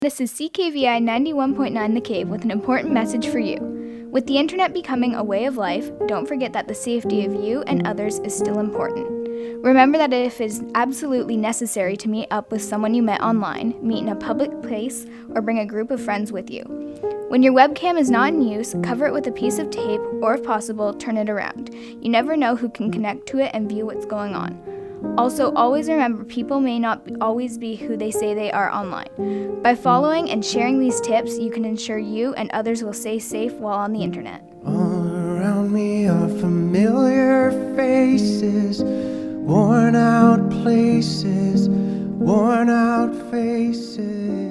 This is CKVI 91.9 The Cave with an important message for you. With the internet becoming a way of life, don't forget that the safety of you and others is still important. Remember that if it is absolutely necessary to meet up with someone you met online, meet in a public place, or bring a group of friends with you. When your webcam is not in use, cover it with a piece of tape, or if possible, turn it around. You never know who can connect to it and view what's going on. Also, always remember people may not always be who they say they are online. By following and sharing these tips, you can ensure you and others will stay safe while on the internet. All around me are familiar faces, worn out places, worn out faces.